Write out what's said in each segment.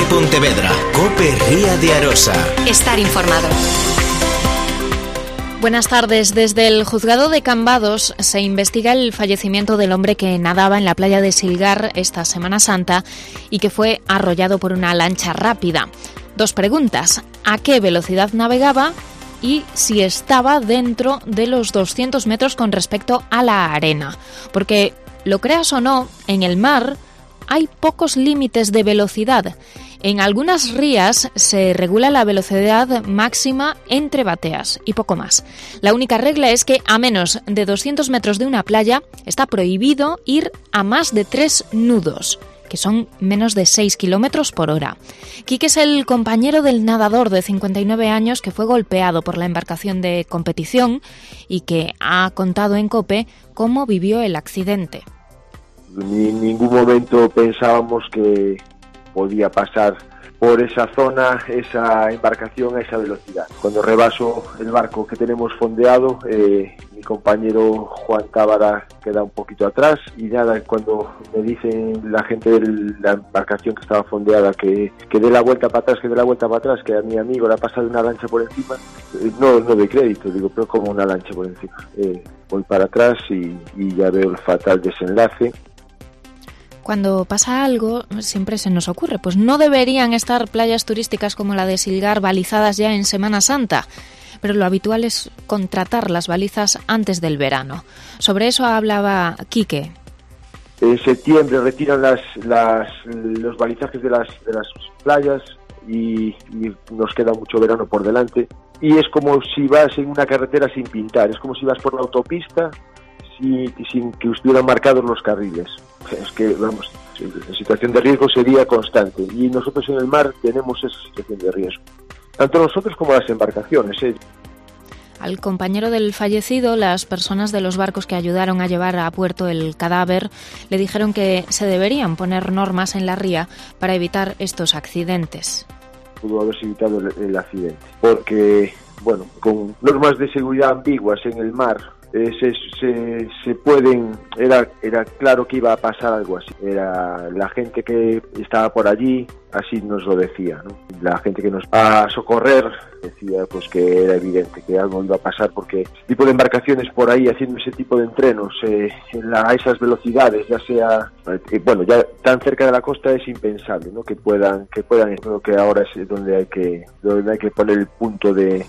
Pontevedra, Cope Ría de Arosa. Estar informado. Buenas tardes. Desde el juzgado de Cambados se investiga el fallecimiento del hombre que nadaba en la playa de Silgar esta Semana Santa y que fue arrollado por una lancha rápida. Dos preguntas: ¿a qué velocidad navegaba? Y si estaba dentro de los 200 metros con respecto a la arena. Porque, lo creas o no, en el mar hay pocos límites de velocidad. En algunas rías se regula la velocidad máxima entre bateas y poco más. La única regla es que a menos de 200 metros de una playa está prohibido ir a más de 3 nudos, que son menos de 6 kilómetros por hora. Quique es el compañero del nadador de 59 años que fue golpeado por la embarcación de competición y que ha contado en COPE cómo vivió el accidente. En ningún momento pensábamos que podía pasar por esa zona, esa embarcación a esa velocidad. Cuando rebaso el barco que tenemos fondeado, mi compañero Juan Tábara queda un poquito atrás y nada, cuando me dicen la gente de la embarcación que estaba fondeada que dé la vuelta para atrás, que a mi amigo le ha pasado una lancha por encima, no doy crédito, digo, pero como una lancha por encima. Voy para atrás y ya veo el fatal desenlace. Cuando pasa algo, siempre se nos ocurre, pues no deberían estar playas turísticas como la de Silgar balizadas ya en Semana Santa, pero lo habitual es contratar las balizas antes del verano. Sobre eso hablaba Quique. En septiembre retiran los balizajes de las playas y nos queda mucho verano por delante. Y es como si vas en una carretera sin pintar, es como si vas por la autopista sin que estuvieran marcados los carriles. Es que, vamos, la situación de riesgo sería constante y nosotros en el mar tenemos esa situación de riesgo, tanto nosotros como las embarcaciones. Al compañero del fallecido, las personas de los barcos que ayudaron a llevar a puerto el cadáver le dijeron que se deberían poner normas en la ría para evitar estos accidentes. Pudo haberse evitado el accidente, porque, bueno, con normas de seguridad ambiguas en el mar, se pueden, era claro que iba a pasar algo así. Era la gente que estaba por allí, así nos lo decía, ¿no? La gente que nos va a socorrer decía pues que era evidente que algo iba a pasar, porque este tipo de embarcaciones por ahí haciendo ese tipo de entrenos a esas velocidades, ya sea ya tan cerca de la costa, es impensable, ¿no? que puedan, creo que ahora es donde hay que poner el punto de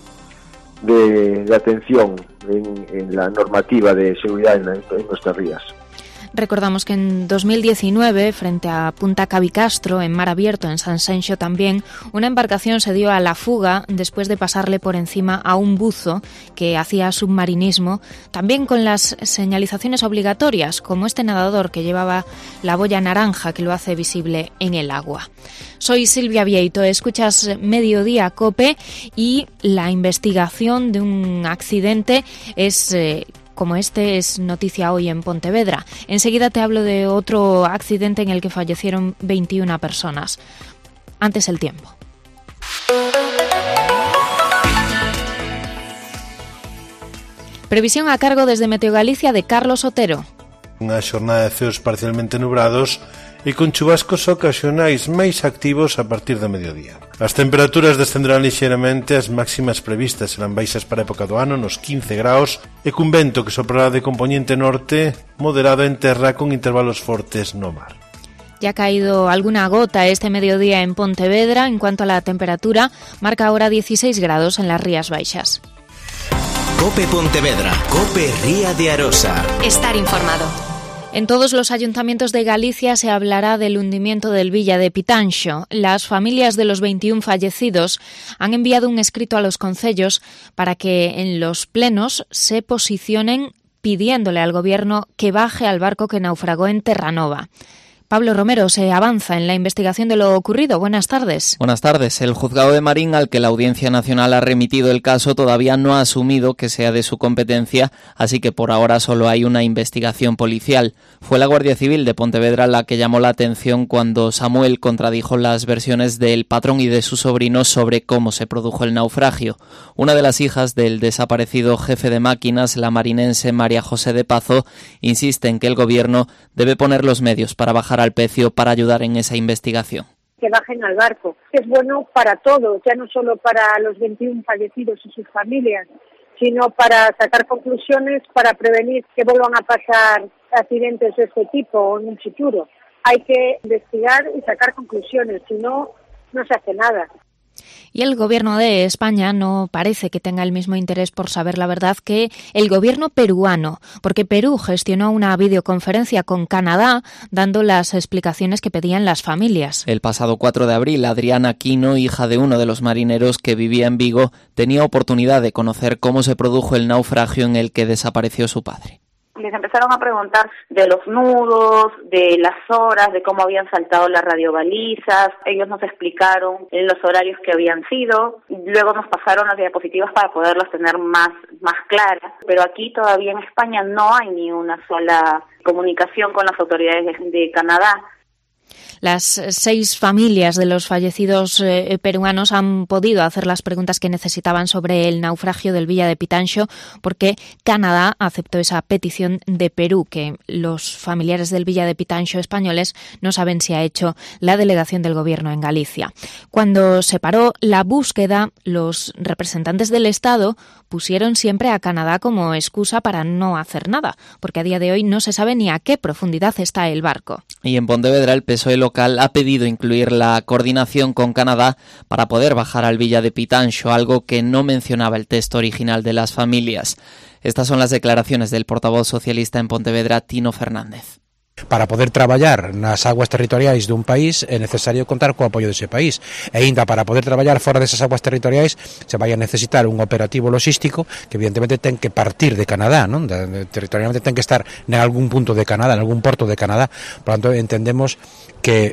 atención en la normativa de seguridad en nuestras rías. Recordamos que en 2019, frente a Punta Cabicastro, en mar abierto, en San Senxo también, una embarcación se dio a la fuga después de pasarle por encima a un buzo que hacía submarinismo, también con las señalizaciones obligatorias, como este nadador que llevaba la boya naranja que lo hace visible en el agua. Soy Silvia Vieito, escuchas Mediodía Cope y la investigación de un accidente es noticia hoy en Pontevedra. Enseguida te hablo de otro accidente en el que fallecieron 21 personas. Antes el tiempo. Previsión a cargo desde Meteo Galicia de Carlos Otero. Unha xornada de ceos parcialmente nubrados e con chubascos ocasionais máis activos a partir do mediodía. As temperaturas descenderán lixeiramente, as máximas previstas serán baixas para a época do ano, nos 15 graus, e cun vento que soprará de compoñente norte, moderado en terra con intervalos fortes no mar. Ya ha caído alguna gota este mediodía en Pontevedra. En cuanto a la temperatura, marca ahora 16 grados en las Rías Baixas. Cope Pontevedra, Cope Ría de Arosa. Estar informado. En todos los ayuntamientos de Galicia se hablará del hundimiento del Villa de Pitanxo. Las familias de los 21 fallecidos han enviado un escrito a los concellos para que en los plenos se posicionen pidiéndole al Gobierno que baje al barco que naufragó en Terranova. Pablo Romero, se avanza en la investigación de lo ocurrido. Buenas tardes. Buenas tardes. El juzgado de Marín, al que la Audiencia Nacional ha remitido el caso, todavía no ha asumido que sea de su competencia, así que por ahora solo hay una investigación policial. Fue la Guardia Civil de Pontevedra la que llamó la atención cuando Samuel contradijo las versiones del patrón y de su sobrino sobre cómo se produjo el naufragio. Una de las hijas del desaparecido jefe de máquinas, la marinense María José de Pazo, insiste en que el Gobierno debe poner los medios para bajar al pecio para ayudar en esa investigación. que bajen al barco. Es bueno para todos, ya no solo para los 21 fallecidos y sus familias, sino para sacar conclusiones para prevenir que vuelvan a pasar accidentes de este tipo en un futuro. Hay que investigar y sacar conclusiones, si no, no se hace nada. Y el gobierno de España no parece que tenga el mismo interés por saber la verdad que el gobierno peruano, porque Perú gestionó una videoconferencia con Canadá dando las explicaciones que pedían las familias. El pasado 4 de abril, Adriana Quino, hija de uno de los marineros que vivía en Vigo, tenía oportunidad de conocer cómo se produjo el naufragio en el que desapareció su padre. Les empezaron a preguntar de los nudos, de las horas, de cómo habían saltado las radiobalizas. Ellos nos explicaron los horarios que habían sido. Luego nos pasaron las diapositivas para poderlas tener más claras. Pero aquí todavía en España no hay ni una sola comunicación con las autoridades de Canadá. Las 6 familias de los fallecidos peruanos han podido hacer las preguntas que necesitaban sobre el naufragio del Villa de Pitanxo porque Canadá aceptó esa petición de Perú, que los familiares del Villa de Pitanxo españoles no saben si ha hecho la delegación del gobierno en Galicia. Cuando se paró la búsqueda, los representantes del Estado pusieron siempre a Canadá como excusa para no hacer nada, porque a día de hoy no se sabe ni a qué profundidad está el barco. Y en Pontevedra el PSOE local ha pedido incluir la coordinación con Canadá para poder bajar al Villa de Pitanxo, algo que no mencionaba el texto original de las familias. Estas son las declaraciones del portavoz socialista en Pontevedra, Tino Fernández. Para poder traballar nas aguas territoriais dun país é necesario contar co apoio dese país. E ainda para poder traballar fora desas aguas territoriais se vai a necesitar un operativo logístico que evidentemente ten que partir de Canadá, non? Territorialmente ten que estar en algún punto de Canadá, en algún porto de Canadá. Por tanto, entendemos que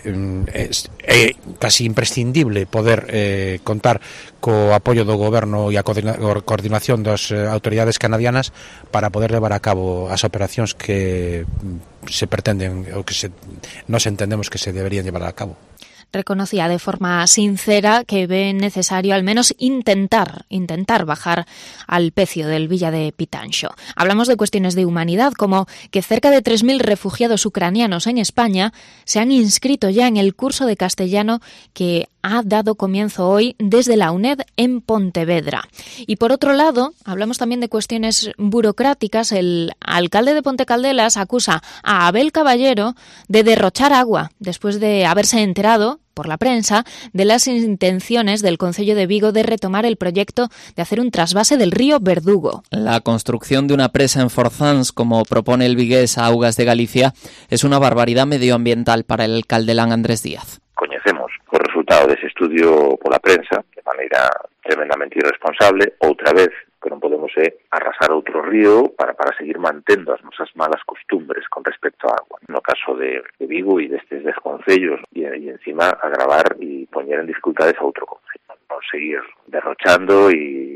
é casi imprescindible poder contar co apoio do goberno e a coordinación das autoridades canadianas para poder levar a cabo as operacións que se pretenden o que nos entendemos que se deberían llevar a cabo. Reconocía de forma sincera que ve necesario al menos intentar bajar al pecio del Villa de Pitanxo. Hablamos de cuestiones de humanidad, como que cerca de 3.000 refugiados ucranianos en España se han inscrito ya en el curso de castellano que ha dado comienzo hoy desde la UNED en Pontevedra. Y por otro lado, hablamos también de cuestiones burocráticas. El alcalde de Ponte Caldelas acusa a Abel Caballero de derrochar agua después de haberse enterado por la prensa de las intenciones del Concello de Vigo de retomar el proyecto de hacer un trasvase del río Verdugo. La construcción de una presa en Forzans, como propone el vigués Augas de Galicia, es una barbaridad medioambiental para el caldelán Andrés Díaz. Coñecemos o resultado dese estudio pola prensa de maneira tremendamente irresponsable. Outra vez, que non podemos arrasar outro río para seguir mantendo as nosas malas costumbres con respecto á agua. No caso de Vigo e destes 10 concellos, e encima agravar e poñer en dificultades a outro concello. Non seguir derrochando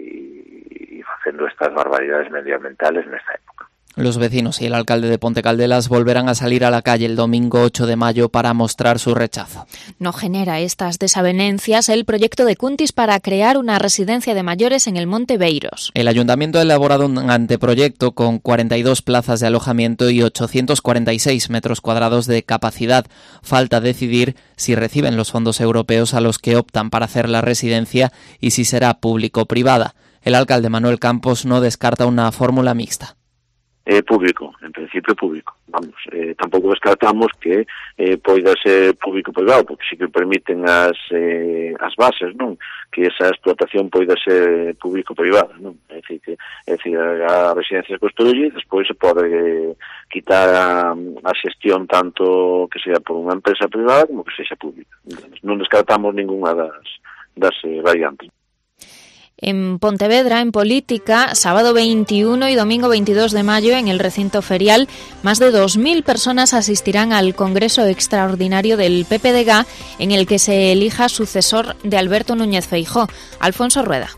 e facendo estas barbaridades medioambientales nesta época. Los vecinos y el alcalde de Ponte Caldelas volverán a salir a la calle el domingo 8 de mayo para mostrar su rechazo. No genera estas desavenencias el proyecto de Cuntis para crear una residencia de mayores en el Monte Beiros. El ayuntamiento ha elaborado un anteproyecto con 42 plazas de alojamiento y 846 metros cuadrados de capacidad. Falta decidir si reciben los fondos europeos a los que optan para hacer la residencia y si será público-privada. El alcalde Manuel Campos no descarta una fórmula mixta. Público, en principio público. Vamos, tampouco descartamos que poida ser público-privado, porque sí que permiten as bases, non? Que esa explotación poida ser público-privada, non? É dicir, a residencia se construye e despois se pode quitar a xestión tanto que sea por unha empresa privada como que sexa pública. Non descartamos ninguna das variantes. En Pontevedra, en política, sábado 21 y domingo 22 de mayo, en el recinto ferial, más de 2.000 personas asistirán al Congreso Extraordinario del PPDG, en el que se elija sucesor de Alberto Núñez Feijóo. Alfonso Rueda.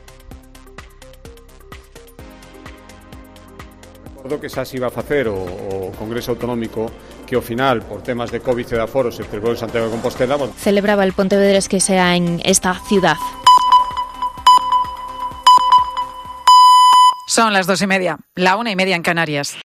Recordo que xa se iba a facer o Congreso Autonómico que ao final, por temas de COVID e de aforo, se celebrou en Santiago de Compostela. Celebraba el Pontevedrés que sea en esta ciudad. Son las 2:30, la 1:30 en Canarias.